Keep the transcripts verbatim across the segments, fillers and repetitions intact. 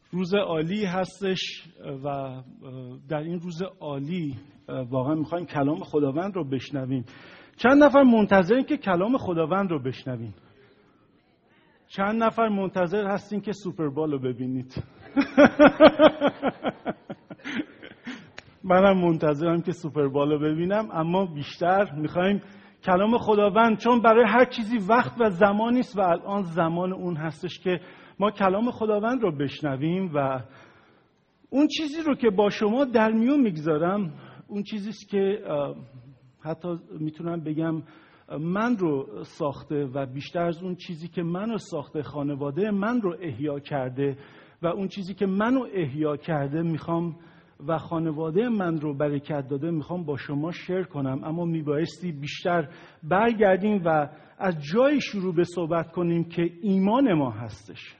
روز عالی هستش و در این روز عالی واقعا میخوایم کلام خداوند رو بشنویم. چند نفر منتظرین که کلام خداوند رو بشنوین؟ چند نفر منتظر هستین که سوپربال رو ببینید؟ منم منتظرم که سوپربال رو ببینم، اما بیشتر میخوایم کلام خداوند، چون برای هر چیزی وقت و زمانی است و الان زمان اون هستش که ما کلام خداوند رو بشنویم. و اون چیزی رو که با شما در میون میگذارم اون چیزی است که حتی میتونم بگم من رو ساخته و بیشتر از اون چیزی که منو ساخته، خانواده من رو احیا کرده و اون چیزی که منو احیا کرده میخوام و خانواده من رو برکت داده میخوام با شما شیر کنم. اما میبایستی بیشتر برگردیم و از جایی شروع به صحبت کنیم که ایمان ما هستش.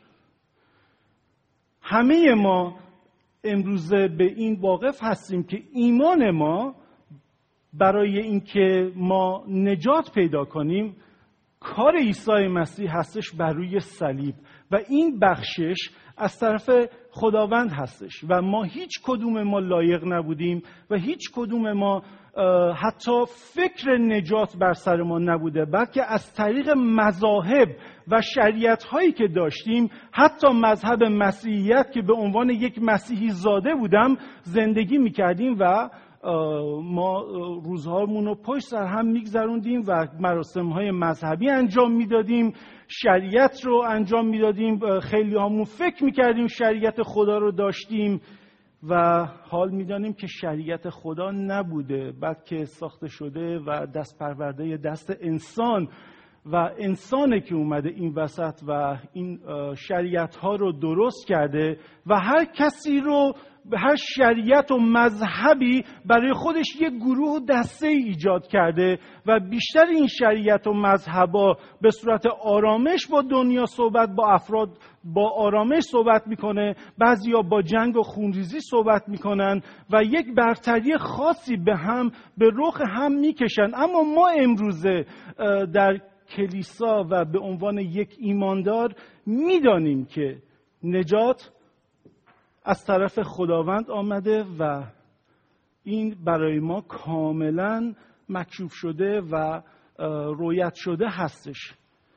همه ما امروزه به این واقف هستیم که ایمان ما برای اینکه ما نجات پیدا کنیم کار عیسی مسیح هستش بر روی صلیب و این بخشش از طرف خداوند هستش و ما هیچ کدوم ما لایق نبودیم و هیچ کدوم ما حتی فکر نجات بر سر ما نبوده، بلکه از طریق مذاهب و شریعت هایی که داشتیم، حتی مذهب مسیحیت که به عنوان یک مسیحی زاده بودم زندگی میکردیم و ما روزهامون رو پشت سر هم میگذروندیم و مراسم‌های مذهبی انجام میدادیم، شریعت رو انجام میدادیم، خیلی هامون فکر میکردیم شریعت خدا رو داشتیم و حال میدانیم که شریعت خدا نبوده، بلکه ساخته شده و دست پرورده دست انسان و انسانه که اومده این وسط و این شریعت ها رو درست کرده و هر کسی رو به هر شریعت و مذهبی برای خودش یک گروه و دسته ایجاد کرده و بیشتر این شریعت و مذهبا به صورت آرامش با دنیا صحبت با افراد با آرامش صحبت میکنه، بعضیا با جنگ و خونریزی صحبت میکنن و یک برتری خاصی به هم به رخ هم میکشن. اما ما امروزه در کلیسا و به عنوان یک ایماندار میدانیم که نجات از طرف خداوند آمده و این برای ما کاملا مکشوف شده و رویت شده هستش.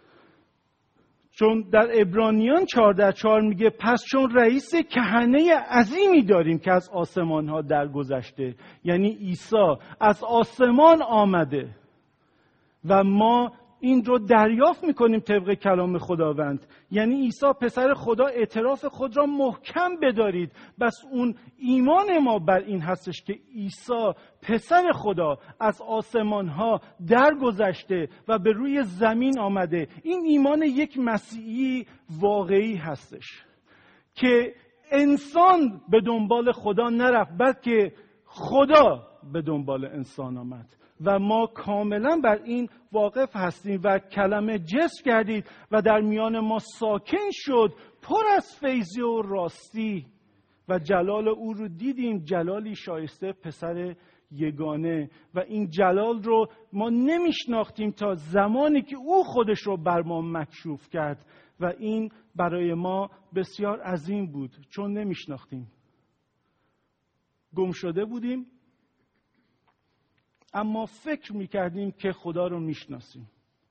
چون در عبرانیان چهارده چهار میگه پس چون رئیس کهنه عظیمی داریم که از آسمان ها درگذشته، یعنی عیسی از آسمان آمده و ما این رو دریافت میکنیم طبق کلام خداوند، یعنی عیسی پسر خدا، اعتراف خود را محکم بدارید. بس اون ایمان ما بر این هستش که عیسی پسر خدا از آسمان ها درگذشته و به روی زمین آمده. این ایمان یک مسیحی واقعی هستش که انسان به دنبال خدا نرفت، بلکه خدا به دنبال انسان آمد و ما کاملا بر این واقف هستیم و کلمه جسم گردید و در میان ما ساکن شد، پر از فیض و راستی و جلال او رو دیدیم، جلالی شایسته پسر یگانه. و این جلال رو ما نمیشناختیم تا زمانی که او خودش رو بر ما مکشوف کرد و این برای ما بسیار عظیم بود، چون نمیشناختیم، گم شده بودیم اما فکر میکردیم که خدا رو میشناسیم.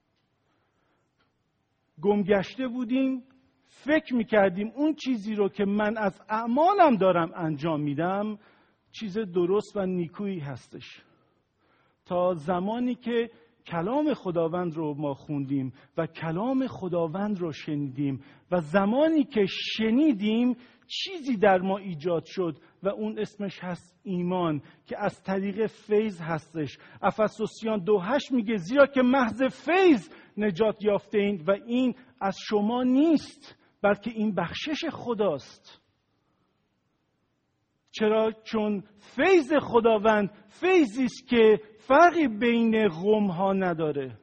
گمگشته بودیم، فکر میکردیم اون چیزی رو که من از اعمالم دارم انجام میدم چیز درست و نیکویی هستش، تا زمانی که کلام خداوند رو ما خوندیم و کلام خداوند رو شنیدیم و زمانی که شنیدیم چیزی در ما ایجاد شد و اون اسمش هست ایمان که از طریق فیض هستش. افسوسیان دو هشت میگه زیرا که محض فیض نجات یافته اید و این از شما نیست بلکه این بخشش خداست. چرا؟ چون فیض خداوند فیضی است که فرقی بین قوم ها نداره.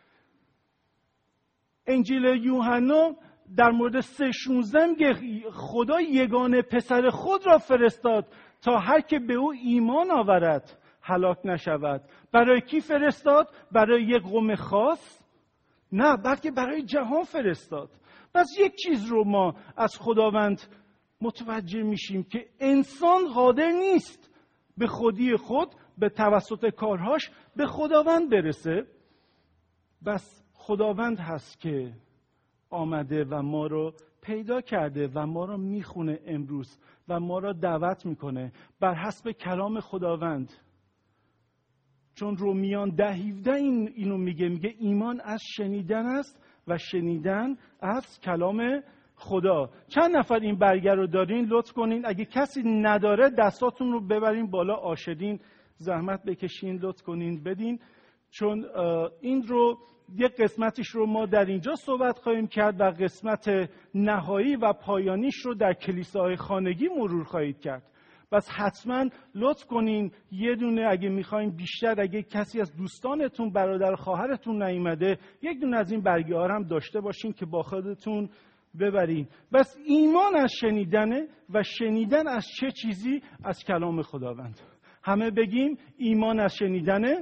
انجیل یوحنا در مورد سه شانزده میگه خدا یگانه پسر خود را فرستاد تا هر که به او ایمان آورد هلاک نشود. برای کی فرستاد؟ برای یک قوم خاص؟ نه، بلکه برای جهان فرستاد. پس یک چیز رو ما از خداوند متوجه میشیم که انسان قادر نیست به خودی خود به توسط کارهاش به خداوند برسه. بس خداوند هست که آمده و ما رو پیدا کرده و ما رو میخونه امروز و ما رو دعوت میکنه بر حسب کلام خداوند. چون رومیان ده هفده این اینو میگه، میگه ایمان از شنیدن است و شنیدن از کلام خدا. چند نفر این برگه رو دارین؟ لطف کنین. اگه کسی نداره دستاتون رو ببرین بالا، آشدین زحمت بکشین، لطف کنین بدین. چون این رو یک قسمتش رو ما در اینجا صحبت خواهیم کرد و قسمت نهایی و پایانیش رو در کلیساهای خانگی مرور خواهید کرد. بس حتما لطف کنین یه دونه، اگه میخواین بیشتر، اگه کسی از دوستانتون برادر خواهرتون نیامده، یک دونه از این برگه ها هم داشته باشین که با خودتون ببرین. بس ایمان از شنیدنه و شنیدن از چه چیزی؟ از کلام خداوند. همه بگیم ایمان از شنیدنه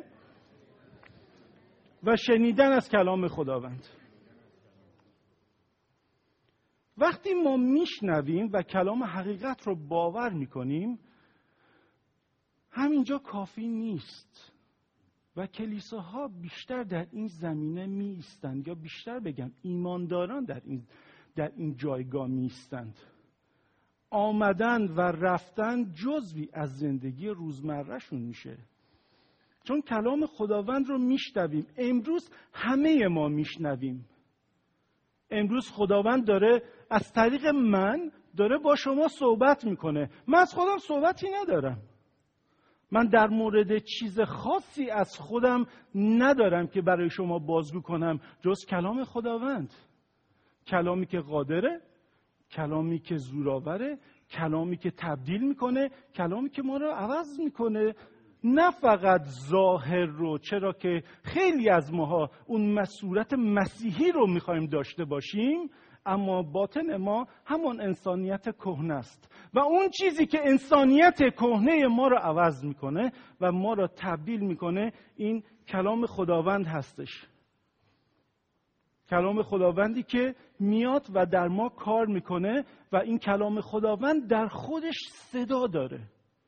و شنیدن از کلام خداوند. وقتی ما میشنویم و کلام حقیقت رو باور میکنیم، همینجا کافی نیست و کلیساها بیشتر در این زمینه می ایستند، یا بیشتر بگم ایمانداران در این در این جایگاه می ایستند. آمدن و رفتن جزوی از زندگی روزمرهشون میشه. چون کلام خداوند رو میشنویم. امروز همه ما میشنویم. امروز خداوند داره از طریق من داره با شما صحبت میکنه. من از خودم صحبتی ندارم. من در مورد چیز خاصی از خودم ندارم که برای شما بازگو کنم جز کلام خداوند. کلامی که قادره، کلامی که زورآوره، کلامی که تبدیل میکنه، کلامی که ما رو عوض میکنه. نه فقط ظاهر رو، چرا که خیلی از ماها اون صورت مسیحی رو میخوایم داشته باشیم، اما باطن ما همون انسانیت کهنه است و اون چیزی که انسانیت کهنه ما رو عوض میکنه و ما رو تبدیل میکنه این کلام خداوند هستش. کلام خداوندی که میاد و در ما کار میکنه و این کلام خداوند در خودش صدا داره.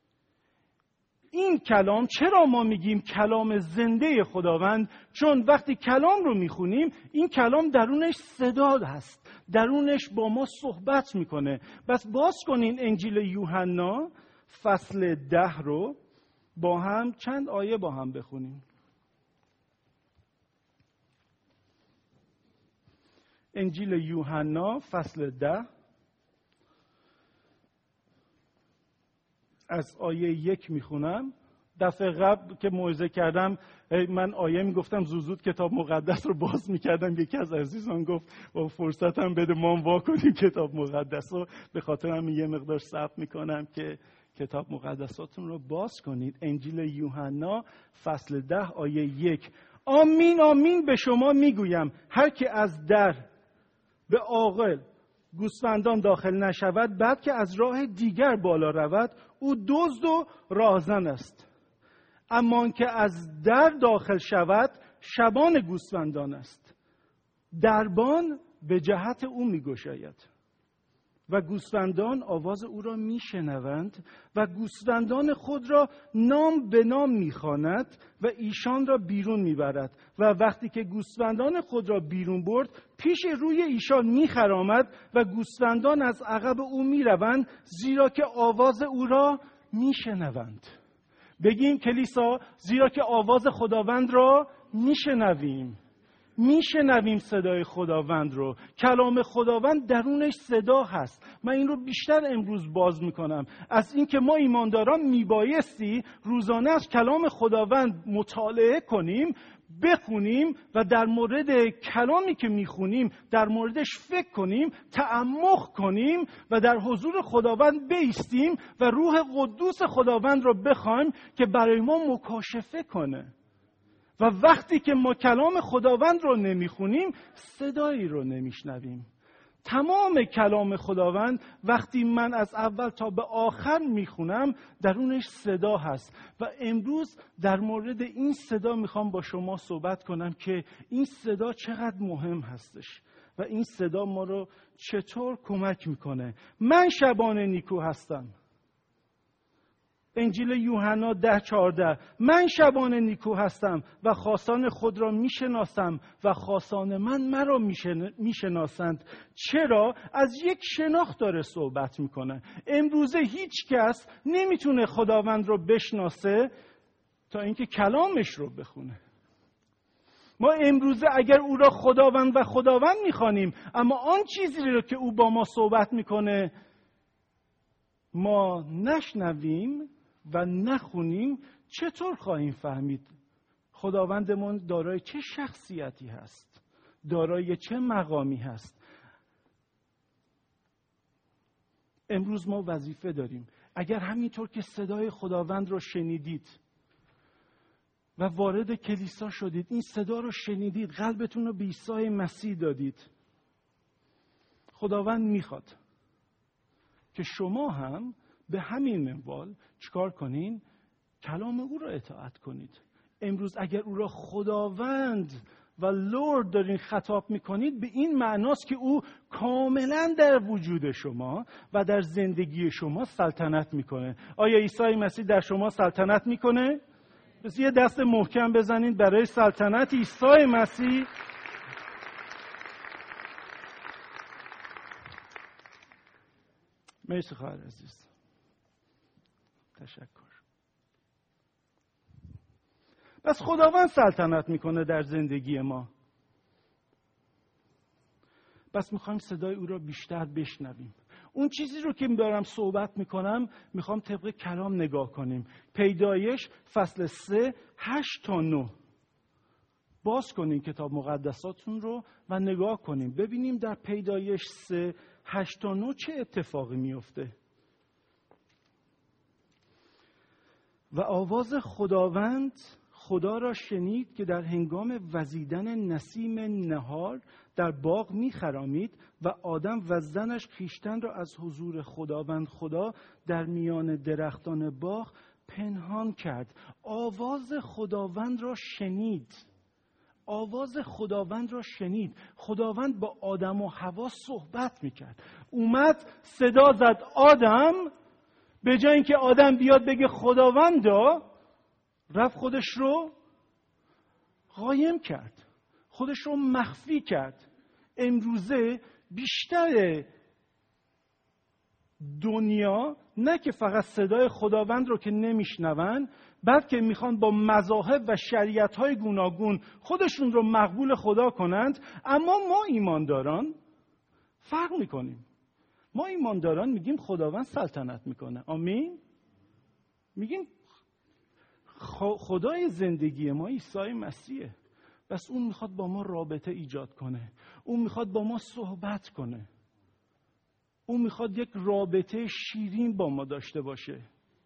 این کلام، چرا ما میگیم کلام زنده خداوند؟ چون وقتی کلام رو میخونیم این کلام درونش صدا هست، درونش با ما صحبت میکنه. بس باز کنین انجیل یوحنا فصل ده رو با هم چند آیه با هم بخونیم. انجیل یوحنا فصل ده از آیه یک میخونم. دفعه قبل که موعظه کردم من آیه میگفتم زود کتاب مقدس رو باز میکردم. یکی از عزیزان گفت با فرصتم بده ما هم وا کنیم کتاب مقدس رو. به خاطر هم یه مقدار صبر میکنم که کتاب مقدساتون رو باز کنید. انجیل یوحنا فصل ده آیه یک. آمین آمین به شما میگویم هر که از در به عاقل گوسفندان داخل نشود، بعد که از راه دیگر بالا رود، او دزد و راهزن است. اما که از در داخل شود، شبان گوسفندان است. دربان به جهت او میگشاید و گوسفندان آواز او را میشنوند و گوسفندان خود را نام به نام میخواند و ایشان را بیرون میبرد و وقتی که گوسفندان خود را بیرون برد پیش روی ایشان میخرامد و گوسفندان از عقب او میروند زیرا که آواز او را میشنوند. بگیم کلیسا زیرا که آواز خداوند را میشنویم. میشنویم صدای خداوند رو. کلام خداوند درونش صدا هست. من این رو بیشتر امروز باز میکنم از اینکه ما ایمانداران میبایستی روزانه از کلام خداوند مطالعه کنیم، بخونیم و در مورد کلامی که میخونیم در موردش فکر کنیم، تعمق کنیم و در حضور خداوند بایستیم و روح قدوس خداوند رو بخوایم که برای ما مکاشفه کنه. و وقتی که ما کلام خداوند رو نمیخونیم صدایی رو نمیشنویم. تمام کلام خداوند وقتی من از اول تا به آخر میخونم درونش صدا هست و امروز در مورد این صدا میخوام با شما صحبت کنم که این صدا چقدر مهم هستش و این صدا ما رو چطور کمک میکنه. من شبان نیکو هستم. انجیل یوحنا ده چهارده. من شبان نیکو هستم و خاصان خود را میشناسم و خاصان من مرا میشناسند. چرا؟ از یک شناخت داره صحبت میکنه. امروزه هیچ کس نمیتونه خداوند رو بشناسه تا اینکه کلامش رو بخونه. ما امروزه اگر او را خداوند و خداوند میخوانیم، اما آن چیزی رو که او با ما صحبت میکنه ما نشنویم و نخونیم، چطور خواهیم فهمید خداوندمون دارای چه شخصیتی هست، دارای چه مقامی هست؟ امروز ما وظیفه داریم. اگر همینطور که صدای خداوند رو شنیدید و وارد کلیسا شدید، این صدا رو شنیدید، قلبتون رو به عیسی مسیح دادید، خداوند میخواد که شما هم به همین منوال چیکار کنین؟ کلام او را اطاعت کنید. امروز اگر او را خداوند و لرد دارین خطاب میکنید، به این معناست که او کاملا در وجود شما و در زندگی شما سلطنت میکنه. آیا عیسی مسیح در شما سلطنت میکنه؟ پس یه دست محکم بزنید برای سلطنت عیسی مسیح. مرسی خواهر عزیز. تشکر. پس خداوند سلطنت میکنه در زندگی ما. پس میخوایم صدای او را بیشتر بشنویم. اون چیزی رو که دارم صحبت میکنم میخوام طبق کلام نگاه کنیم. پیدایش فصل سه هشت تا نه. باز کنیم کتاب مقدساتون رو و نگاه کنیم. ببینیم در پیدایش سه هشت تا نه چه اتفاقی میفته. و آواز خداوند خدا را شنید که در هنگام وزیدن نسیم نهار در باغ می‌خرامید و آدم و زنش خویشتن را از حضور خداوند خدا در میان درختان باغ پنهان کرد. آواز خداوند را شنید. آواز خداوند را شنید. خداوند با آدم و حوا صحبت می‌کرد. اومد صدا زد آدم، به جای اینکه آدم بیاد بگه خداوندا، رفت خودش رو قایم کرد، خودش رو مخفی کرد. امروزه بیشتر دنیا نه که فقط صدای خداوند رو که نمیشنون، بلکه میخوان با مذاهب و شریعت‌های گوناگون خودشون رو مقبول خدا کنند. اما ما ایمانداران فرق میکنیم. ما ایمانداران میگیم خداوند سلطنت میکنه. آمین. میگیم خدای زندگی ما عیسی مسیحه. بس اون میخواد با ما رابطه ایجاد کنه. اون میخواد با ما صحبت کنه. اون میخواد یک رابطه شیرین با ما داشته باشه.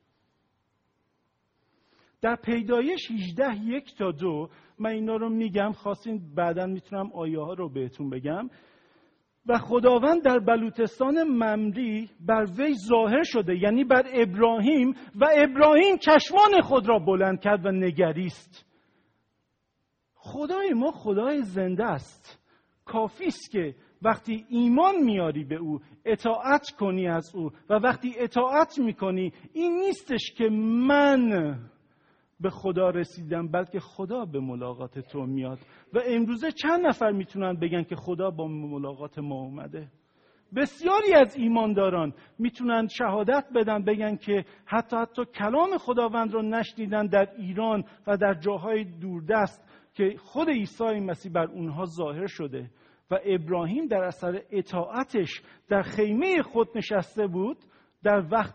در پیدایش هجده یک تا دو من اینا رو میگم، خواستین بعداً میتونم آیه ها رو بهتون بگم. و خداوند در بلوتستان ممری بر وی ظاهر شده، یعنی بر ابراهیم، و ابراهیم چشمان خود را بلند کرد و نگریست. خدای ما خدای زنده است. کافی است که وقتی ایمان میاری به او، اطاعت کنی از او، و وقتی اطاعت میکنی این نیستش که من به خدا رسیدم، بلکه خدا به ملاقات تو میاد. و امروزه چند نفر میتونن بگن که خدا با ملاقات ما اومده؟ بسیاری از ایمانداران میتونن شهادت بدن، بگن که حتی حتی کلام خداوند رو نشنیدن در ایران و در جاهای دوردست که خود عیسی مسیح بر اونها ظاهر شده. و ابراهیم در اثر اطاعتش در خیمه خود نشسته بود در وقت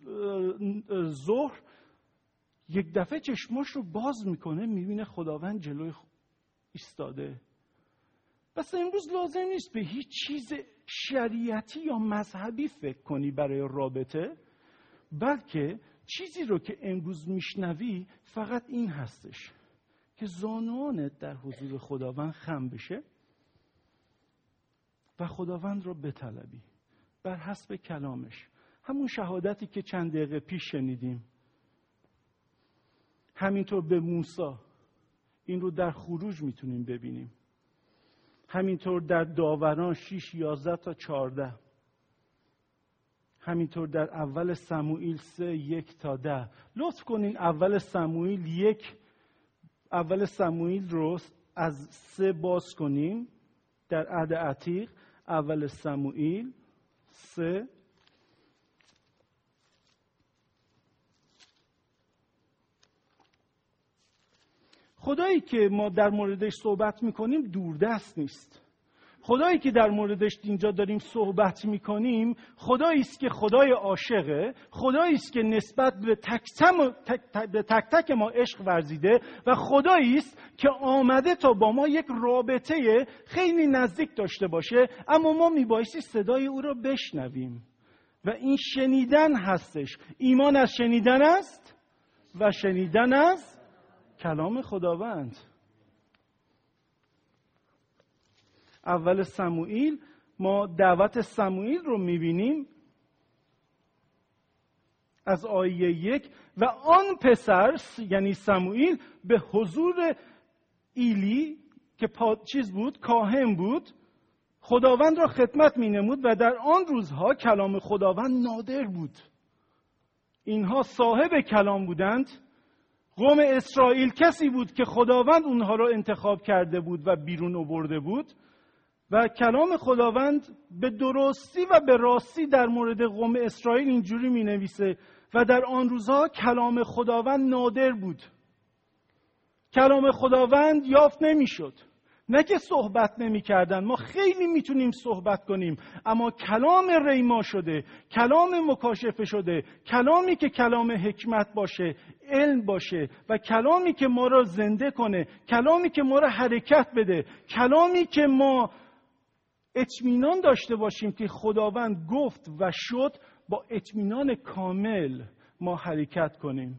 ظهر، یک دفعه چشماش رو باز میکنه، میبینه خداوند جلوی ایستاده. پس امروز لازم نیست به هیچ چیز شریعتی یا مذهبی فکر کنی برای رابطه، بلکه چیزی رو که امروز میشنوی فقط این هستش که زانوانت در حضور خداوند خم بشه و خداوند رو بطلبی بر حسب کلامش. همون شهادتی که چند دقیقه پیش شنیدیم. همینطور به موسی، این رو در خروج میتونیم ببینیم. همینطور در داوران شش یازده تا چهارده، همینطور در اول سموئیل سه یک تا ده. لطف کنین اول سموئیل یک اول سموئیل رو از سه باز کنیم در عهد عتیق. اول سموئیل سه. خدایی که ما در موردش صحبت میکنیم دوردست نیست. خدایی که در موردش اینجا داریم صحبت میکنیم خدایی است که خدای عاشقه، خدایی است که نسبت به تک, تک, تک, تک تک ما عشق ورزیده و خدایی است که آمده تا با ما یک رابطه خیلی نزدیک داشته باشه، اما ما میبایستی صدای او را بشنویم و این شنیدن هستش. ایمان از شنیدن است و شنیدن از کلام خداوند. اول سموئیل ما دعوت سموئیل رو میبینیم از آیه یک. و آن پسر یعنی سموئیل به حضور ایلی که چیز بود، کاهن بود، خداوند را خدمت مینمود و در آن روزها کلام خداوند نادر بود. اینها صاحب کلام بودند. قوم اسرائیل کسی بود که خداوند اونها را انتخاب کرده بود و بیرون آورده بود و کلام خداوند به درستی و به راستی در مورد قوم اسرائیل اینجوری می نویسه و در آن روزها کلام خداوند نادر بود. کلام خداوند یافت نمی شد. نه که صحبت نمی کردن، ما خیلی میتونیم صحبت کنیم، اما کلام ریما شده، کلام مکاشفه شده، کلامی که کلام حکمت باشه، علم باشه و کلامی که ما را زنده کنه، کلامی که ما را حرکت بده، کلامی که ما اطمینان داشته باشیم که خداوند گفت و شد، با اطمینان کامل ما حرکت کنیم.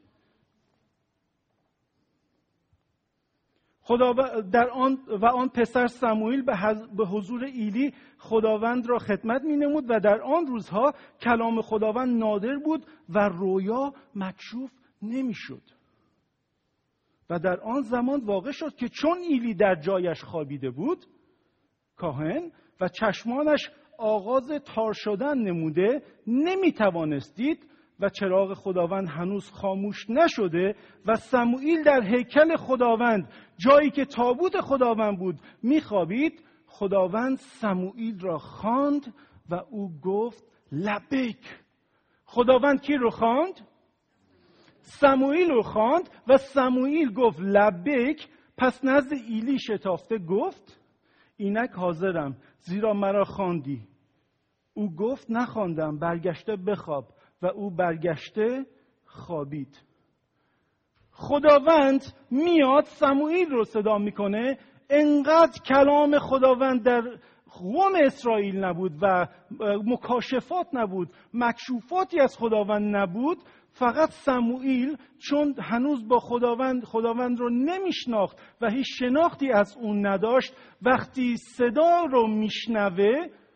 خدا در آن و آن پسر سموئیل به حضور ایلی خداوند را خدمت می‌نمود و در آن روزها کلام خداوند نادر بود و رویا مکشوف نمی‌شد. و در آن زمان واقع شد که چون ایلی در جایش خوابیده بود، کاهن و چشمانش آغاز تار شدن نموده نمی‌توانست دید و چراغ خداوند هنوز خاموش نشده و سموئیل در هیکل خداوند جایی که تابوت خداوند بود میخوابید. خداوند سموئیل را خواند و او گفت لبیک. خداوند کی رو خواند؟ سموئیل رو خواند و سموئیل گفت لبیک. پس نزد ایلی شتافته گفت اینک حاضرم زیرا مرا خواندی. او گفت نخواندم، برگشته بخواب. و او برگشته خوابید. خداوند میاد سموئیل رو صدا میکنه. انقدر کلام خداوند در قوم اسرائیل نبود و مکاشفات نبود، مکشوفاتی از خداوند نبود. فقط سموئیل چون هنوز با خداوند خداوند رو نمیشناخت و هیچ شناختی از اون نداشت، وقتی صدا رو میشنوه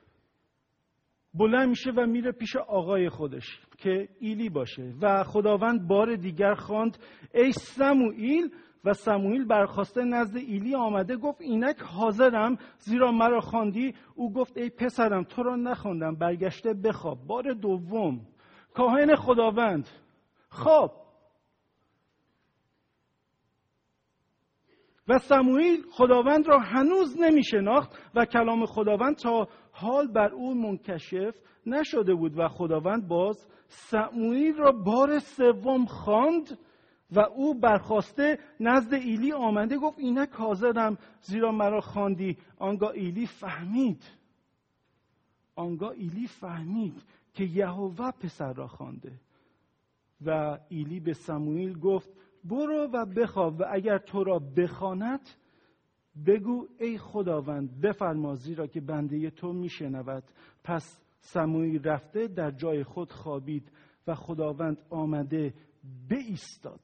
بلند میشه و میره پیش آقای خودش که ایلی باشه و خداوند بار دیگر خواند ای سموئیل. و سموئیل برخاسته نزد ایلی آمده گفت اینک حاضرم زیرا مرا خواندی. او گفت ای پسرم تو را نخواندم، برگشته بخواب. بار دوم کاهن خداوند خواب و سموئیل خداوند را هنوز نمی شناخت و کلام خداوند تا حال بر او منکشف نشده بود و خداوند باز سموئیل را بار سوم خواند و او برخاسته نزد ایلی آمده گفت اینک حاضرم زیرا مرا خواندی. آنگاه ایلی فهمید آنگاه ایلی فهمید که یهوه پسر را خوانده و ایلی به سموئیل گفت برو و بخواب و اگر تو را بخواند بگو ای خداوند بفرما زیرا که بنده تو میشنود. پس سموئیل رفته در جای خود خوابید و خداوند آمده بایستاد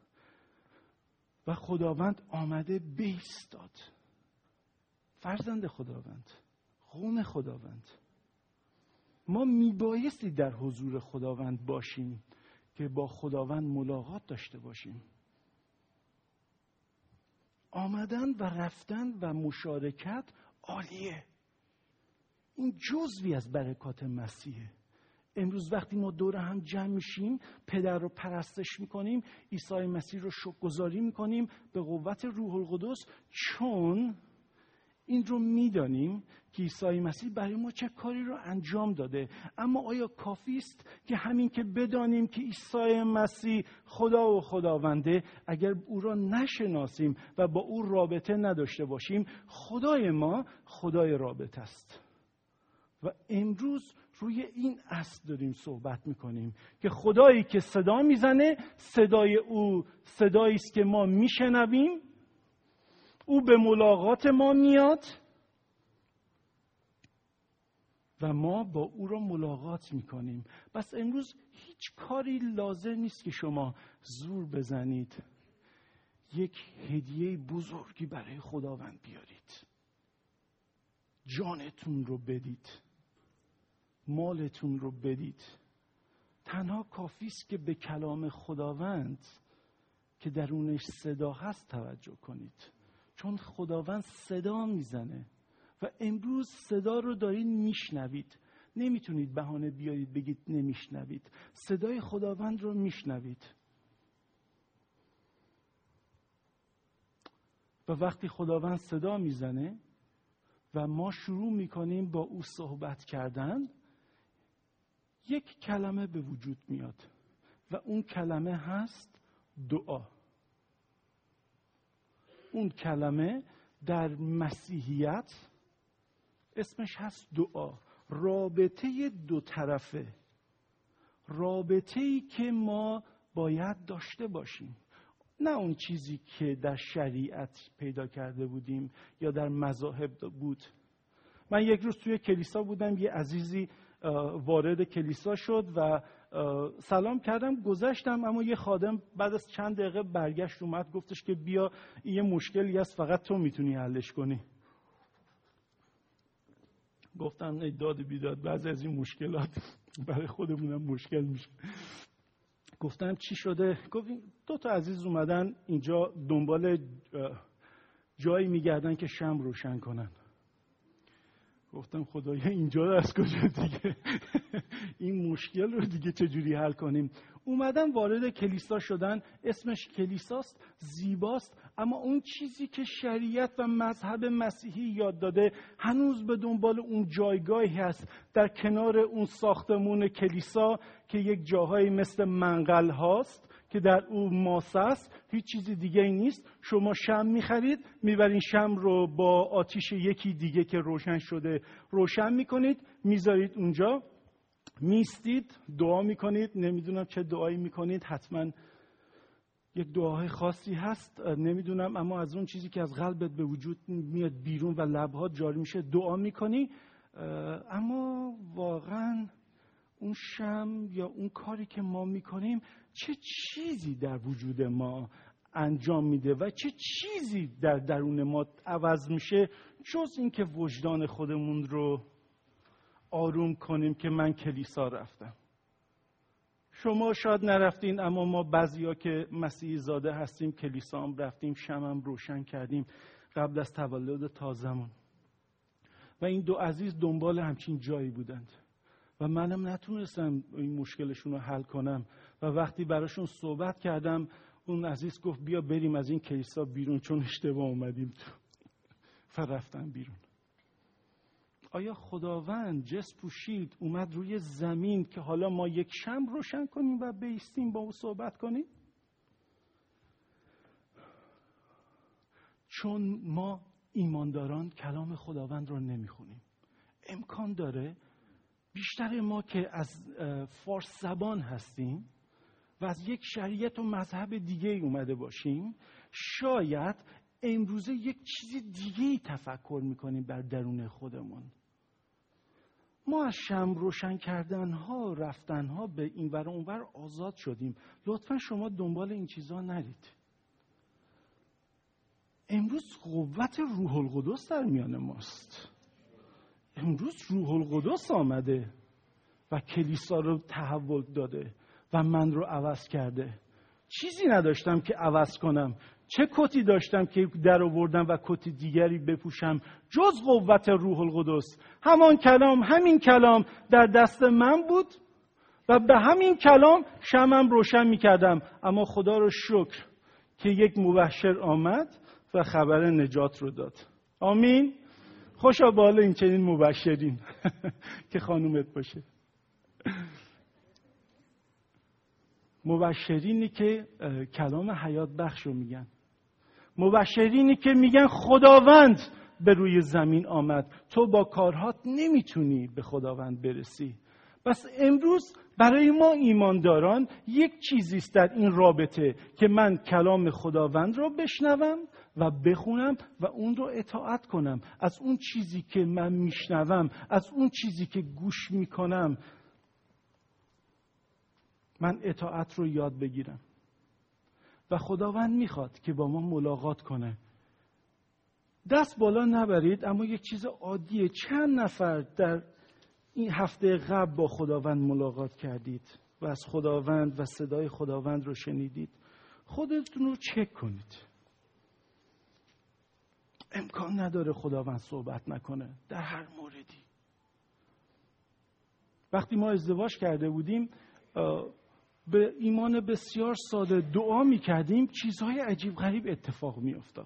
و خداوند آمده بایستاد. فرزند خداوند، قوم خداوند، ما میبایستی در حضور خداوند باشیم که با خداوند ملاقات داشته باشیم. آمدن و رفتن و مشارکت عالیه. این جزوی از برکات مسیحه. امروز وقتی ما دور هم جمع میشیم، پدر رو پرستش میکنیم، عیسی مسیح رو شکرگزاری میکنیم به قوت روح القدس، چون این رو میدانیم که عیسی مسیح برای ما چه کاری رو انجام داده. اما آیا کافی است که همین که بدانیم که عیسی مسیح خدا و خداونده، اگر او را نشناسیم و با او رابطه نداشته باشیم، خدای ما خدای رابطه است؟ و امروز روی این اصل داریم صحبت میکنیم که خدایی که صدا میزنه، صدای او صدایی است که ما میشنویم، او به ملاقات ما میاد و ما با او را ملاقات میکنیم. پس امروز هیچ کاری لازم نیست که شما زور بزنید، یک هدیه بزرگی برای خداوند بیارید، جانتون رو بدید، مالتون رو بدید. تنها کافی است که به کلام خداوند که درونش صدا هست توجه کنید، چون خداوند صدا میزنه و امروز صدا رو دارین میشنوید. نمیتونید بهانه بیارید بگید نمیشنوید. صدای خداوند رو میشنوید. و وقتی خداوند صدا میزنه و ما شروع میکنیم با او صحبت کردن، یک کلمه به وجود میاد و اون کلمه هست دعا. اون کلمه در مسیحیت اسمش هست دعا. رابطه دو طرفه، رابطه‌ای که ما باید داشته باشیم، نه اون چیزی که در شریعت پیدا کرده بودیم یا در مذاهب بود. من یک روز توی کلیسا بودم، یه عزیزی وارد کلیسا شد و سلام کردم، گذشتم، اما یه خادم بعد از چند دقیقه برگشت اومد گفتش که بیا این یه مشکلی هست فقط تو میتونی حلش کنی. گفتم ای داد بیداد، بعضی از این مشکلات برای خودمونم مشکل میشه. گفتم چی شده؟ گفت دو تا عزیز اومدن اینجا دنبال جایی میگردن که شمع روشن کنن. گفتم خدایا اینجا رو از کجا دیگه این مشکل رو دیگه چجوری حل کنیم؟ اومدن وارد کلیسا شدن، اسمش کلیساست، زیباست، اما اون چیزی که شریعت و مذهب مسیحی یاد داده هنوز به دنبال اون جایگاهی هست در کنار اون ساختمون کلیسا که یک جاهایی مثل منقل هاست که در اون ماسه است، هیچ چیزی دیگه ای نیست. شما شمع میخرید، میبرین شمع رو با آتیش یکی دیگه که روشن شده روشن میکنید، میذارید اونجا، میستید، دعا میکنید. نمیدونم چه دعایی میکنید، حتما یک دعای خاصی هست، نمیدونم، اما از اون چیزی که از قلبت به وجود میاد بیرون و لبهات جاری میشه دعا میکنی. اما واقعا اون شمع یا اون کاری که ما میکنیم چه چیزی در وجود ما انجام میده و چه چیزی در درون ما عوض میشه، جز این که وجدان خودمون رو آروم کنیم که من کلیسا رفتم. شما شاید نرفتین، اما ما بعضیا که مسیحی زاده هستیم کلیسا هم رفتیم، شمعم روشن کردیم قبل از تولد تازمون. و این دو عزیز دنبال همچین جایی بودند و منم نتونستم این مشکلشون رو حل کنم و وقتی براشون صحبت کردم، اون عزیز گفت بیا بریم از این کلیسا بیرون چون اشتباه اومدیم تو. فرفتن بیرون. آیا خداوند جس پوشید اومد روی زمین که حالا ما یک شمع روشن کنیم و بایستیم با او صحبت کنیم؟ چون ما ایمانداران کلام خداوند رو نمیخونیم. امکان داره بیشتر ما که از فارس زبان هستیم و از یک شریعت و مذهب دیگه اومده باشیم، شاید امروزه یک چیز دیگه تفکر میکنیم بر درون خودمون. ما از شمع روشن کردن ها، رفتن ها به این ور اون ور آزاد شدیم. لطفا شما دنبال این چیزها نرید. امروز قوت روح القدس در میان ماست. امروز روح القدس آمده و کلیسا رو تحول داده و من رو عوض کرده. چیزی نداشتم که عوض کنم، چه کتی داشتم که در آوردم و کت دیگری بپوشم جز قوت روح القدس؟ همان کلام، همین کلام در دست من بود و به همین کلام شمعم روشن میکردم. اما خدا رو شکر که یک مبشر آمد و خبر نجات رو داد. آمین. خوشا بالا این چنین مبشرین که خانومت باشه. مبشرینی که کلام حیات بخش رو میگن، مبشرینی که میگن خداوند به روی زمین آمد، تو با کارهات نمیتونی به خداوند برسی. بس امروز برای ما ایمانداران یک چیزی است در این رابطه که من کلام خداوند را بشنوم و بخونم و اون رو اطاعت کنم. از اون چیزی که من میشنوم، از اون چیزی که گوش میکنم، من اطاعت رو یاد بگیرم. و خداوند میخواد که با ما ملاقات کنه. دست بالا نبرید، اما یک چیز عادیه. چند نفر در این هفته قبل با خداوند ملاقات کردید و از خداوند و صدای خداوند رو شنیدید؟ خودتون رو چک کنید. امکان نداره خداوند صحبت نکنه در هر موردی. وقتی ما ازدواج کرده بودیم به ایمان بسیار ساده دعا میکردیم، چیزهای عجیب غریب اتفاق میافتاد.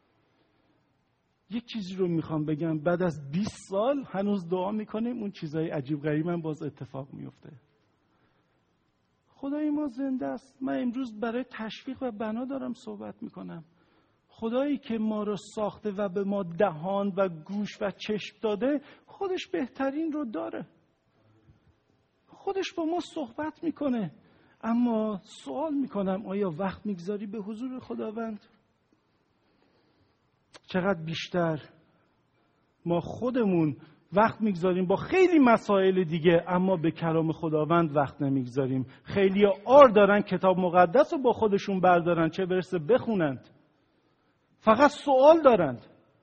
یک چیزی رو میخوام بگم، بعد از بیست سال هنوز دعا میکنیم، اون چیزهای عجیب غریب هم باز اتفاق میفته. خدای ما زنده است. من امروز برای تشویق و بنا دارم صحبت میکنم. خدایی که ما رو ساخته و به ما دهان و گوش و چشم داده، خودش بهترین رو داره. خودش با ما صحبت میکنه. اما سوال میکنم، آیا وقت میگذاری به حضور خداوند؟ چقدر بیشتر ما خودمون وقت میگذاریم با خیلی مسائل دیگه، اما به کلام خداوند وقت نمیگذاریم. خیلی آر دارن کتاب مقدس رو با خودشون بردارن، چه برسه بخونند. فقط سوال دارند.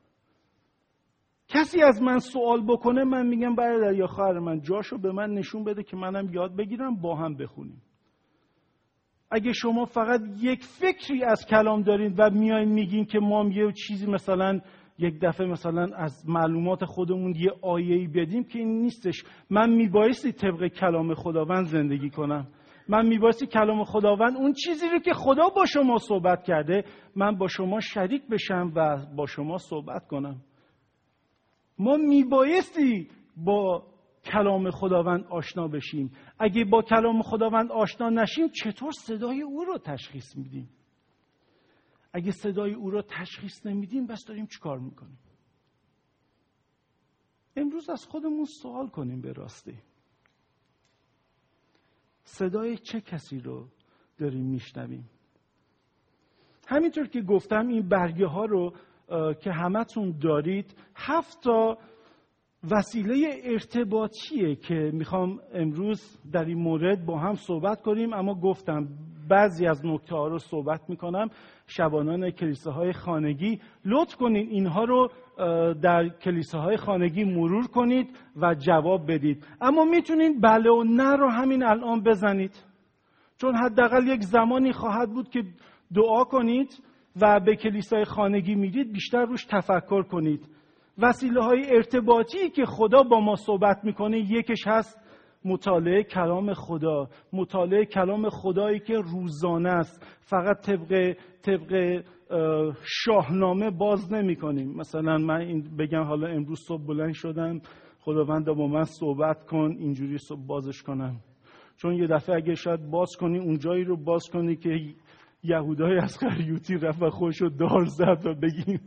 کسی از من سوال بکنه، من میگم برادر یا خواهر من، جاشو به من نشون بده که منم یاد بگیرم، با هم بخونیم. اگه شما فقط یک فکری از کلام دارین و میاین میگین که ما یه چیزی مثلا یک دفعه مثلا از معلومات خودمون یه آیه‌ای بدیم، که این نیستش. من میبایستی طبق کلام خداوند زندگی کنم. من میبایستی کلام خداوند، اون چیزی رو که خدا با شما صحبت کرده، من با شما شریک بشم و با شما صحبت کنم. ما میبایستی با کلام خداوند آشنا بشیم. اگه با کلام خداوند آشنا نشیم، چطور صدای او رو تشخیص میدیم؟ اگه صدای او رو تشخیص نمیدیم، بس داریم چی کار میکنیم؟ امروز از خودمون سوال کنیم به راستی. صدای چه کسی رو داریم میشنویم؟ همینطور که گفتم، این برگه ها رو که همتون دارید، هفت تا وسیله ارتباطیه که میخوام امروز در این مورد با هم صحبت کنیم. اما گفتم بعضی از نکته ها رو صحبت میکنم. شبانان کلیساهای خانگی لطف کنید اینها رو در کلیساهای خانگی مرور کنید و جواب بدید. اما میتونید بله و نه رو همین الان بزنید، چون حداقل یک زمانی خواهد بود که دعا کنید و به کلیسای خانگی میرید، بیشتر روش تفکر کنید. وسیله های ارتباطی که خدا با ما صحبت میکنه، یکیش هست مطالعه کلام خدا. مطالعه کلام خدایی که روزانه است. فقط طبق طبق شاهنامه باز نمی کنیم. مثلا من این بگم حالا امروز صبح بلند شدم، خداوند با من صحبت کن، اینجوری صبح بازش کنم. چون یه دفعه اگه شاید باز کنی، اون جایی رو باز کنی که یهودای اسخریوطی رفت و خودش رو دار زد و بگیم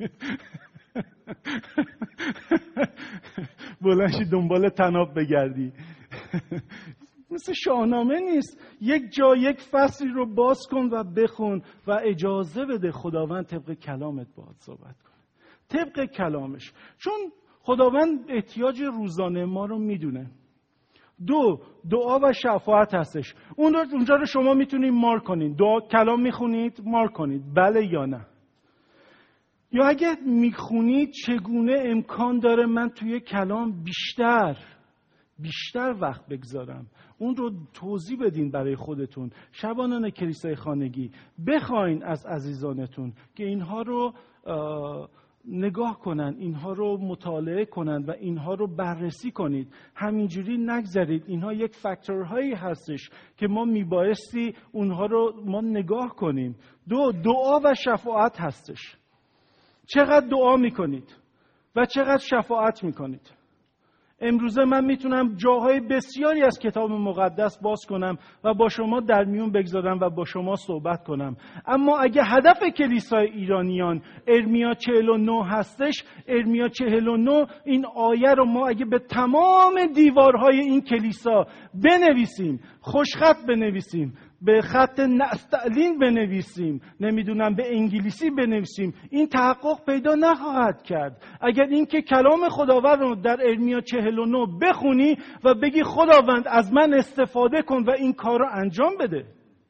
بلنشی دنبال طناب بگردی. مثل شاهنامه نیست. یک جا یک فصلی رو باز کن و بخون و اجازه بده خداوند طبق کلامت باهات صحبت کنه، طبق کلامش. چون خداوند احتیاج روزانه ما رو میدونه. دو، دعا و شفاعت هستش. اون رو اونجا رو شما میتونید مارک کنید. دعا کلام میخونید، مارک کنید بله یا نه. یا اگه میخونید، چگونه امکان داره من توی کلام بیشتر بیشتر وقت بگذارم؟ اون رو توضیح بدین برای خودتون. شبانان کلیسای خانگی بخواین از عزیزانتون که اینها رو نگاه کنن، اینها رو مطالعه کنن و اینها رو بررسی کنید. همینجوری نگذارید. اینها یک فاکتورهایی هستش که ما میبایستی اونها رو ما نگاه کنیم. دو دعا و شفاعت هستش. چقدر دعا میکنید و چقدر شفاعت میکنید؟ امروزه من میتونم جاهای بسیاری از کتاب مقدس باز کنم و با شما در میون بگذارم و با شما صحبت کنم. اما اگه هدف کلیسای ایرانیان ارمیا چهل و نه هستش، ارمیا چهل و نه این آیه رو ما اگه به تمام دیوارهای این کلیسا بنویسیم، خوشخط بنویسیم، به خط نستعلین بنویسیم، نمیدونم به انگلیسی بنویسیم، این تحقق پیدا نخواهد کرد. اگر این که کلام خداوند رو در ارمیا چهل و نه بخونی و بگی خداوند از من استفاده کن و این کار رو انجام بده،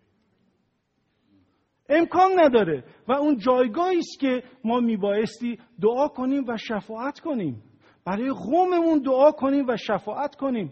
امکان نداره. و اون جایگاهی است که ما میبایستی دعا کنیم و شفاعت کنیم. برای قوممون دعا کنیم و شفاعت کنیم.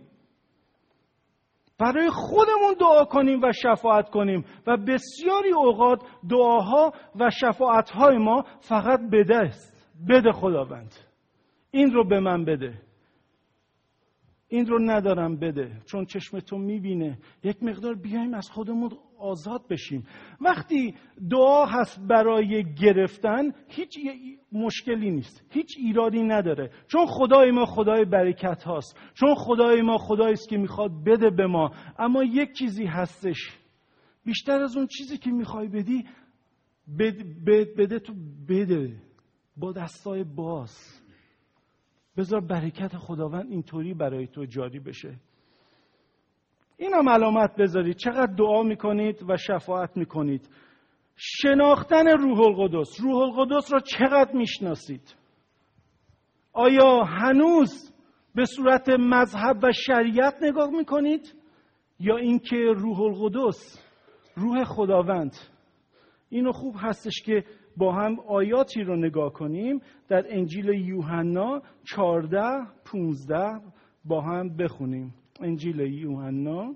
برای خودمون دعا کنیم و شفاعت کنیم. و بسیاری اوقات دعاها و شفاعتهای ما فقط بده است. بده خداوند، این رو به من بده، این رو ندارم بده، چون چشم تو میبینه. یک مقدار بیایم از خودمون آزاد بشیم. وقتی دعا هست برای گرفتن، هیچ مشکلی نیست، هیچ ایرادی نداره، چون خدای ما خدای برکت هاست، چون خدای ما خدایی است که میخواد بده به ما. اما یک چیزی هستش، بیشتر از اون چیزی که میخوای بدی بده, بده, بده تو بده با دستای باز. بذار برکت خداوند اینطوری برای تو جاری بشه. این هم علامت بذارید چقدر دعا میکنید و شفاعت میکنید. شناختن روح القدس. روح القدس را چقدر میشناسید؟ آیا هنوز به صورت مذهب و شریعت نگاه میکنید؟ یا اینکه روح القدس، روح خداوند؟ اینو خوب هستش که با هم آیاتی رو نگاه کنیم در انجیل یوحنا چهارده پانزده با هم بخونیم. انجیل یوحنا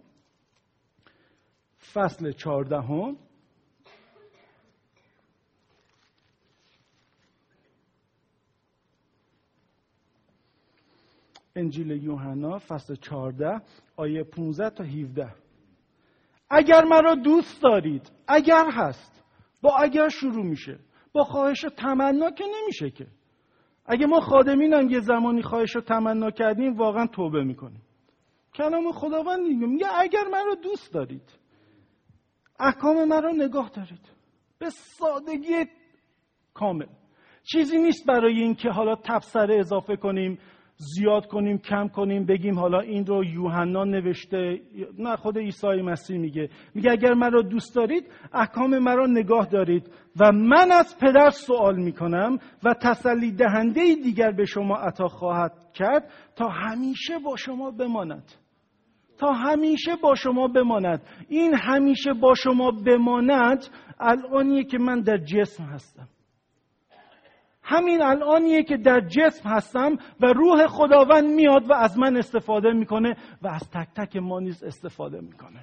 فصل چهارده هم انجیل یوحنا فصل چهارده آیه پانزده تا هفده. اگر مرا دوست دارید، اگر هست، با اگر شروع میشه، با خواهش و تمنا که نمیشه که. اگه ما خادمین هم یه زمانی خواهش و تمنا کردیم واقعا توبه میکنیم. کلام خداوند میگه اگر من رو دوست دارید، احکام من رو نگاه دارید. به سادگی کامل. چیزی نیست برای این که حالا تبصره اضافه کنیم، زیاد کنیم، کم کنیم، بگیم حالا این رو یوحنا نوشته. نه، خود عیسی مسیح میگه میگه اگر من رو دوست دارید احکام من رو نگاه دارید و من از پدر سوال میکنم و تسلی دهنده دیگر به شما عطا خواهد کرد تا همیشه با شما بماند. تا همیشه با شما بماند. این همیشه با شما بماند الانیه که من در جسم هستم. همین الانیه که در جسم هستم و روح خداوند میاد و از من استفاده میکنه و از تک تک ما نیز استفاده میکنه.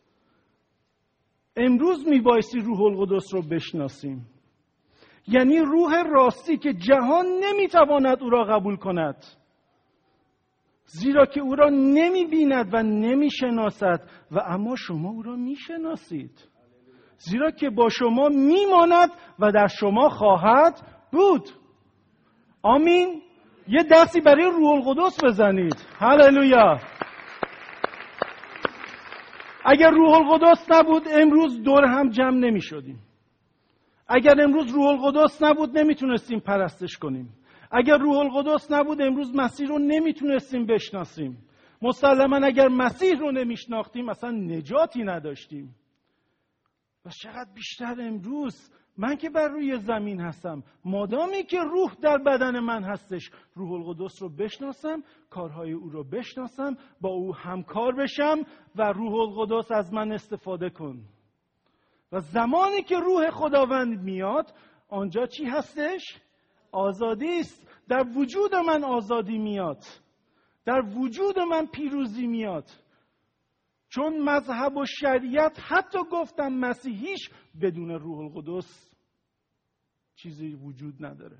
امروز میبایستی روح القدس رو بشناسیم. یعنی روح راستی که جهان نمیتواند او را قبول کند، زیرا که او را نمیبیند و نمیشناسد، و اما شما او را میشناسید، زیرا که با شما میماند و در شما خواهد بود. آمین. یه دستی برای روح القدس بزنید. هللویا. اگر روح القدس نبود امروز دور هم جمع نمی شدیم. اگر امروز روح القدس نبود نمیتونستیم پرستش کنیم. اگر روح القدس نبود امروز مسیح رو نمیتونستیم بشناسیم. مسلما اگر مسیح رو نمیشناختیم اصلا نجاتی نداشتیم. و چقدر بیشتر امروز من که بر روی زمین هستم، مادامی که روح در بدن من هستش، روح القدس رو بشناسم، کارهای او رو بشناسم، با او همکار بشم و روح القدس از من استفاده کن. و زمانی که روح خداوند میاد آنجا چی هستش؟ آزادی است. در وجود من آزادی میاد، در وجود من پیروزی میاد. چون مذهب و شریعت حتی گفتم مسیحیش بدون روح القدس چیزی وجود نداره.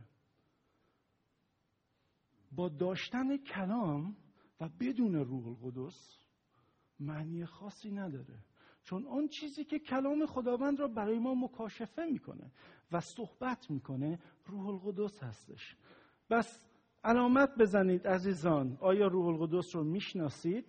با داشتن کلام و بدون روح القدس معنی خاصی نداره، چون اون چیزی که کلام خداوند را برای ما مکاشفه میکنه و صحبت میکنه روح القدس هستش. بس علامت بزنید عزیزان، آیا روح القدس رو میشناسید؟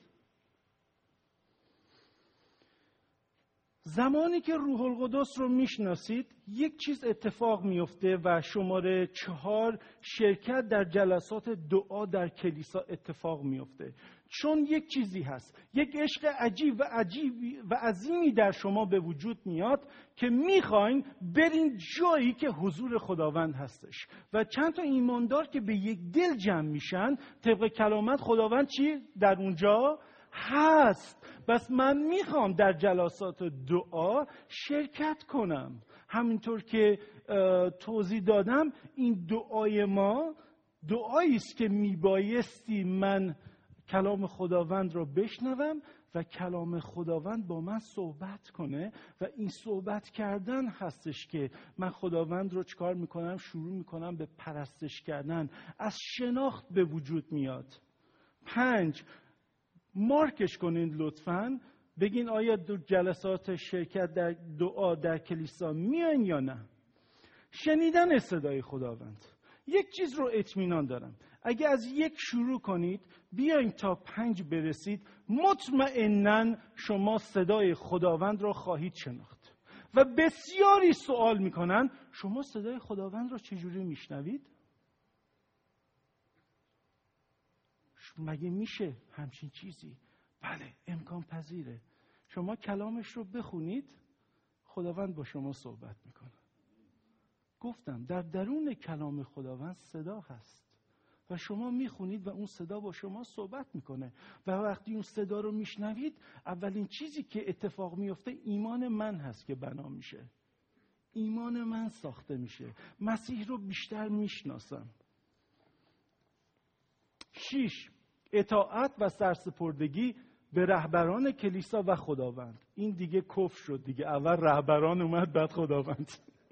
زمانی که روح القدس رو میشناسید یک چیز اتفاق میفته و شماره چهار شرکت در جلسات دعا در کلیسا اتفاق میفته. چون یک چیزی هست، یک عشق عجیب و عجیب و عظیمی در شما به وجود میاد که میخواین برین جایی که حضور خداوند هستش و چند تا ایماندار که به یک دل جمع میشن طبق کلامت خداوند چی در اونجا هست. بس من میخوام در جلسات دعا شرکت کنم. همینطور که توضیح دادم این دعای ما دعایی است که میبایستی من کلام خداوند را بشنوم و کلام خداوند با من صحبت کنه و این صحبت کردن هستش که من خداوند رو چکار میکنم؟ شروع میکنم به پرستش کردن. از شناخت به وجود میاد. پنج، مارکش کنین لطفاً، بگین آیا دو جلسات شرکت در دعا در کلیسا میان یا نه؟ شنیدن صدای خداوند. یک چیز رو اطمینان دارم، اگه از یک شروع کنید بیاین تا پنج برسید، مطمئناً شما صدای خداوند رو خواهید شناخت. و بسیاری سوال میکنن شما صدای خداوند رو چجوری میشنوید؟ مگه میشه همچین چیزی؟ بله، امکان پذیره. شما کلامش رو بخونید، خداوند با شما صحبت میکنه. گفتم در درون کلام خداوند صدا هست و شما میخونید و اون صدا با شما صحبت میکنه و وقتی اون صدا رو میشنوید اولین چیزی که اتفاق میفته ایمان من هست که بنا میشه. ایمان من ساخته میشه. مسیح رو بیشتر میشناسم. شش، اطاعت و سرسپردگی به رهبران کلیسا و خداوند. این دیگه کفر شد دیگه، اول رهبران اومد بعد خداوند.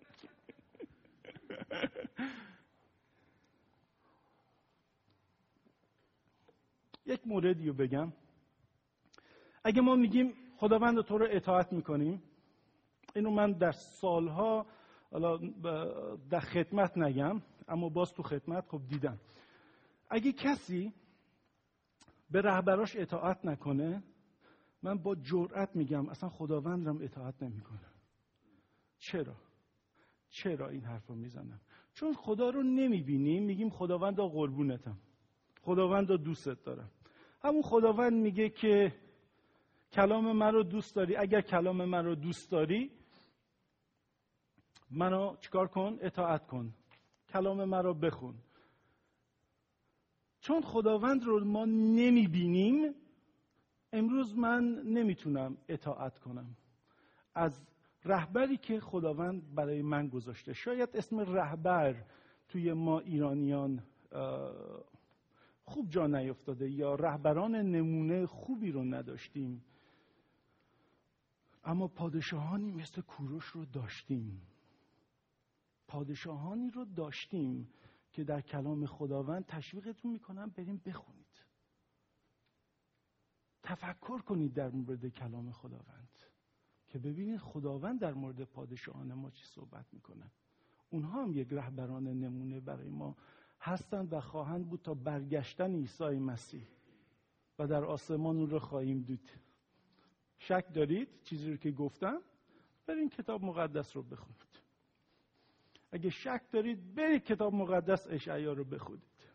یک موردی رو بگم. اگه ما میگیم خداوند تو رو اطاعت میکنیم، اینو من در سالها حالا در خدمت نگم اما باز تو خدمت خب دیدم، اگه کسی به رهبراش اطاعت نکنه، من با جرأت میگم اصلا خداوندم اطاعت نمیکنه. چرا؟ چرا این حرفو میزنم؟ چون خدا رو نمیبینیم، میگیم خداوندا قربونتم، خداوندا دوستت دارم. همون خداوند میگه که کلام من رو دوست داری، اگر کلام من رو دوست داری منو چیکار کن؟ اطاعت کن، کلام من رو بخون. چون خداوند رو ما نمیبینیم، امروز من نمیتونم اطاعت کنم از رهبری که خداوند برای من گذاشته. شاید اسم رهبر توی ما ایرانیان خوب جا نیفتاده یا رهبران نمونه خوبی رو نداشتیم، اما پادشاهانی مثل کوروش رو داشتیم. پادشاهانی رو داشتیم که در کلام خداوند تشویقتون میکنم بریم بخونید، تفکر کنید در مورد کلام خداوند که ببینید خداوند در مورد پادشاهان ما چی صحبت میکنه. اونها هم یک رهبران نمونه برای ما هستند و خواهند بود تا برگشتن عیسی مسیح و در آسمان اون رو خواهیم دید. شک دارید چیزی رو که گفتم؟ برید کتاب مقدس رو بخونید. اگه شک دارید برید کتاب مقدس اشعیا رو بخونید.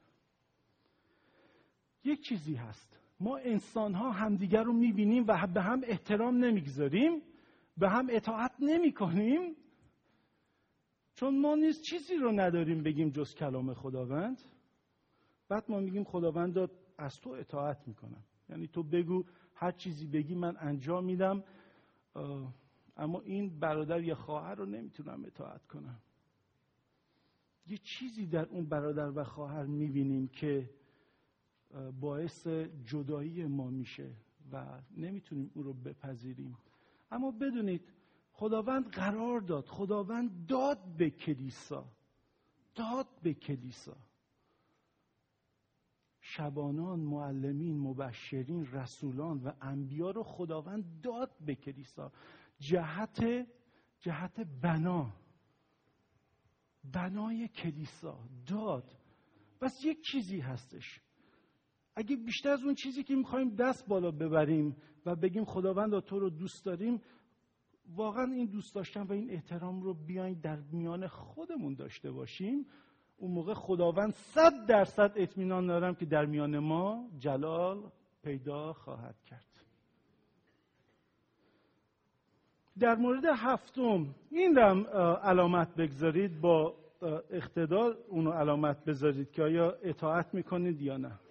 یک چیزی هست، ما انسان ها همدیگر رو میبینیم و به هم احترام نمیگذاریم، به هم اطاعت نمی کنیم، چون ما نیز چیزی رو نداریم بگیم جز کلام خداوند. بعد ما میگیم خداوند رو از تو اطاعت میکنم، یعنی تو بگو، هر چیزی بگی من انجام میدم، اما این برادر یا خواهر رو نمیتونم اطاعت کنم. یه چیزی در اون برادر و خواهر میبینیم که باعث جدایی ما میشه و نمیتونیم او رو بپذیریم. اما بدونید خداوند قرار داد، خداوند داد به کلیسا، داد به کلیسا شبانان، معلمین، مبشرین، رسولان و انبیا رو خداوند داد به کلیسا جهت جهت بنا بنای کلیسا داد. بس یک چیزی هستش، اگه بیشتر از اون چیزی که میخوایم دست بالا ببریم و بگیم خداوند تو رو دوست داریم، واقعا این دوست داشتن و این احترام رو بیاین در میان خودمون داشته باشیم، اون موقع خداوند صد درصد اطمینان دارم که در میان ما جلال پیدا خواهد کرد. در مورد هفتم این رو علامت بگذارید، با اقتدار اونو علامت بذارید که آیا اطاعت میکنید یا نه.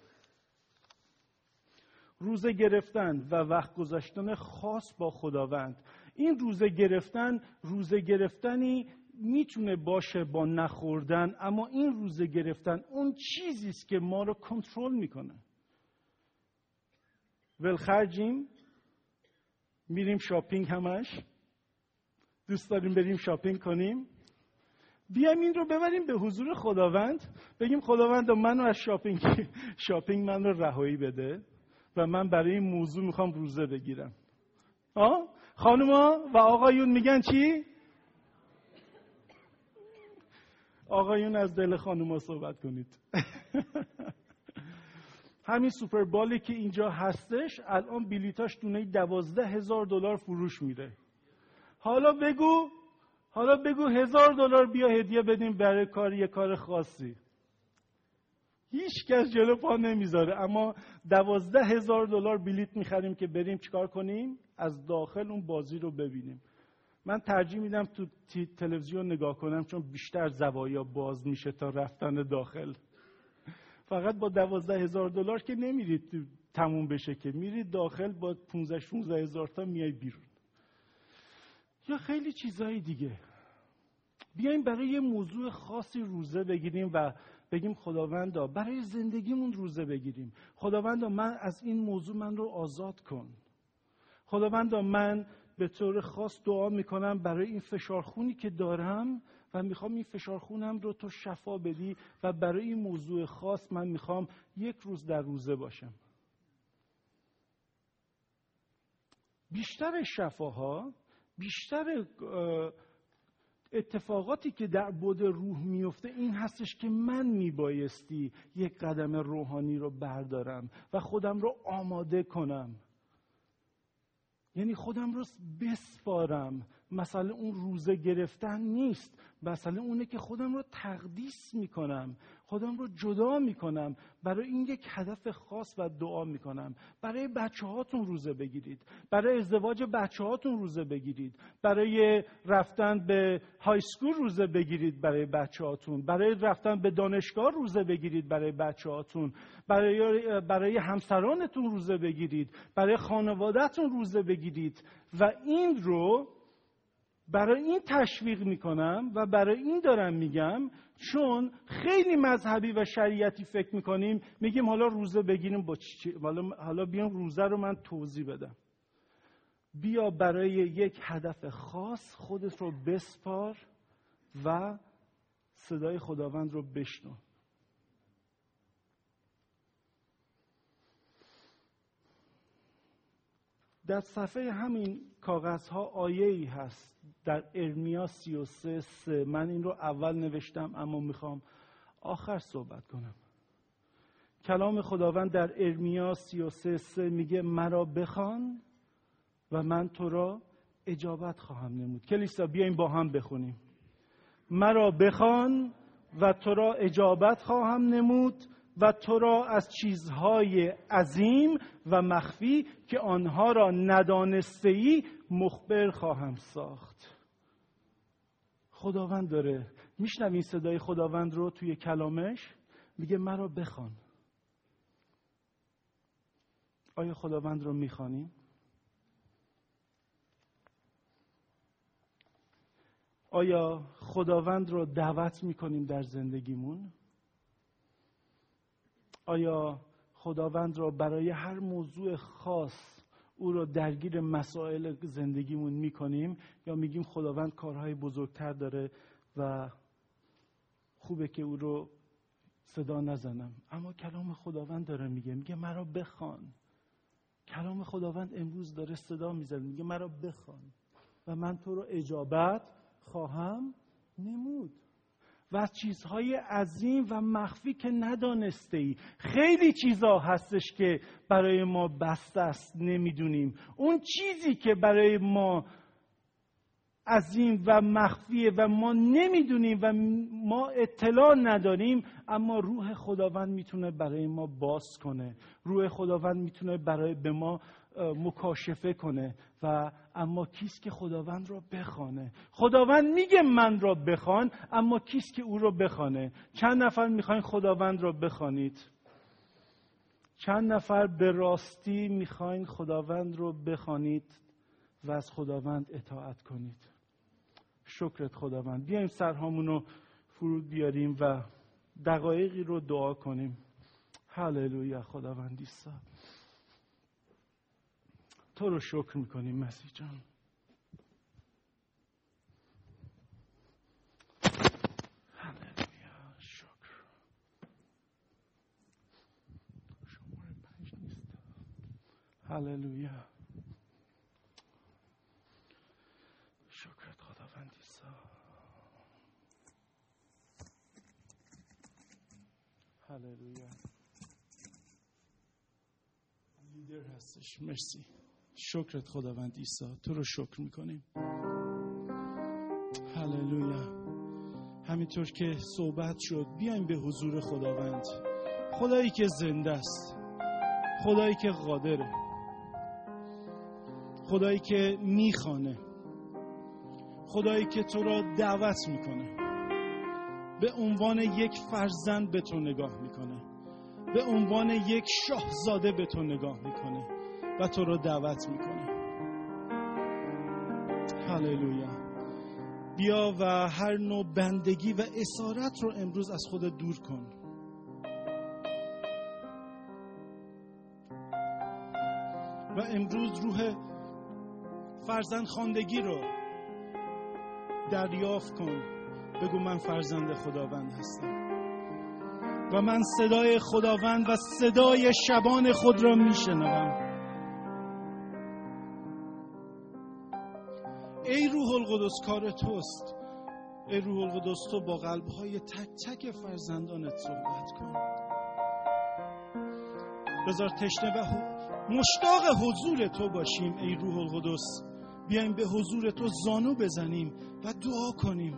روزه گرفتن و وقت گذاشتن خاص با خداوند. این روزه گرفتن روزه گرفتنی میتونه باشه با نخوردن، اما این روزه گرفتن اون چیزی است که ما رو کنترل میکنه. ولخرجیم، میریم شاپینگ، همش دوست داریم بریم شاپینگ کنیم. بیایم این رو ببریم به حضور خداوند، بگیم خداوند منو از شاپینگ شاپینگ من رو رهایی بده و من برای این موضوع میخوام روزه بگیرم. آه خانوما و آقایون میگن چی؟ آقایون از دل خانوما صحبت کنید. همین سوپر بالی که اینجا هستش الان بلیتاش دونه دوازده هزار دلار فروش میره. حالا بگو حالا بگو هزار دلار بیا هدیه بدیم برای کار یه کار خاصی. هیچ کس جلو پا نمیذاره، اما دوازده هزار دلار بلیت میخریم که بریم چیکار کنیم؟ از داخل اون بازی رو ببینیم. من ترجیح میدم تو تلویزیون نگاه کنم، چون بیشتر زوایا باز میشه تا رفتن داخل. فقط با دوازده هزار دلار که نمیرید تموم بشه، که میرید داخل با پونزده شانزده هزار تا میای بیرون. یا خیلی چیزهای دیگه. بیایم برای یه موضوع خاصی روزه بگیریم و بگیم خداوندا برای زندگیمون روزه بگیریم. خداوندا من از این موضوع من رو آزاد کن. خداوندا من به طور خاص دعا میکنم برای این فشارخونی که دارم و میخوام این فشارخونم رو تو شفا بدی و برای این موضوع خاص من میخوام یک روز در روزه باشم. بیشتر شفاها، بیشتر اتفاقاتی که در بعد روح میفته این هستش که من میبایستی یک قدم روحانی رو بردارم و خودم رو آماده کنم. یعنی خودم رو بسپارم. مثلا اون روزه گرفتن نیست، مثلا اونه که خودم رو تقدیس میکنم، خودم رو جدا میکنم، برای این یک هدف خاص و دعا میکنم. برای بچه هاتون روزه بگیرید، برای ازدواج بچه هاتون روزه بگیرید، برای رفتن به های سکول روزه بگیرید برای بچه هاتون، برای رفتن به دانشگاه روزه بگیرید برای بچه هاتون، برای, برای همسرانتون روزه بگیرید، برای خانوادهتون روزه بگیرید. و این رو برای این تشویق میکنم و برای این دارم میگم، چون خیلی مذهبی و شریعتی فکر میکنیم، میگیم حالا روزه بگیریم با چی؟ حالا حالا بیام روزه رو من توضیح بدم. بیا برای یک هدف خاص خودت رو بسپار و صدای خداوند رو بشنو. در صفحه همین کاغذها آیه‌ای هست در ارمیا سی و سه سه. من این رو اول نوشتم اما میخوام آخر صحبت کنم. کلام خداوند در ارمیا سی و سه سه میگه مرا بخوان و من تو را اجابت خواهم نمود. کلیسا بیایم با هم بخونیم. مرا بخوان و تو را اجابت خواهم نمود و تو را از چیزهای عظیم و مخفی که آنها را ندانسته‌ای مخبر خواهم ساخت. خداوند داره، میشنوین صدای خداوند رو توی کلامش؟ میگه مرا بخوان. آیا خداوند رو میخوانیم؟ آیا خداوند رو دعوت میکنیم در زندگیمون؟ آیا خداوند را برای هر موضوع خاص او رو درگیر مسائل زندگیمون میکنیم یا میگیم خداوند کارهای بزرگتر داره و خوبه که او رو صدا نزنم. اما کلام خداوند داره میگه میگه مرا بخوان. کلام خداوند امروز داره صدا میزنه میگه مرا بخوان و من تو رو اجابت خواهم نمود و از چیزهای عظیم و مخفی که ندانسته ای. خیلی چیزا هستش که برای ما بسته است نمیدونیم. اون چیزی که برای ما عظیم و مخفیه و ما نمیدونیم و ما اطلاع نداریم، اما روح خداوند میتونه برای ما باز کنه. روح خداوند میتونه برای به ما مکاشفه کنه. و اما کیست که خداوند را بخوانه؟ خداوند میگه من را بخوان، اما کیست که او را بخوانه؟ چند نفر میخواین خداوند را بخوانید؟ چند نفر به راستی میخواین خداوند را بخوانید و از خداوند اطاعت کنید؟ شکرت خداوند. بیایم سرهامون رو فرود بیاریم و دقایقی رو دعا کنیم. هللویا. خداوند عیسی، تو رو شکر میکنیم مسیح جان. هللویا. شکر. شماره پنج نیست. هللویا. شکرت خداوند عیسی. هللویا. لیدر هستش. مرسی. شکرت خداوند عیسی. تو رو شکر میکنیم. هللویا. همینطور که صحبت شد بیایم به حضور خداوند. خدایی که زنده است، خدایی که قادره، خدایی که میخوانه، خدایی که تو را دعوت میکنه، به عنوان یک فرزند به تو نگاه میکنه، به عنوان یک شاهزاده به تو نگاه میکنه و تو را دعوت میکنه. هللویا. بیا و هر نوع بندگی و اسارت رو امروز از خودت دور کن. و امروز روح فرزند خواندگی رو دریافت کن. بگو من فرزند خداوند هستم و من صدای خداوند و صدای شبان خود را میشنوم. ای روح القدس کار توست. ای روح القدس تو با قلب‌های تک تک فرزندانت صحبت کن. بذار تشنه و مشتاق حضور تو باشیم. ای روح القدس بیایم به حضور تو زانو بزنیم و دعا کنیم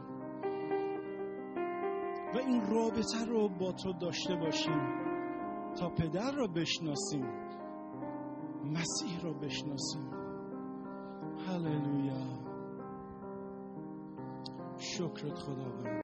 و این رابطه رو با تو داشته باشیم تا پدر رو بشناسیم، مسیح رو بشناسیم. هللویا. شکرت خداوند.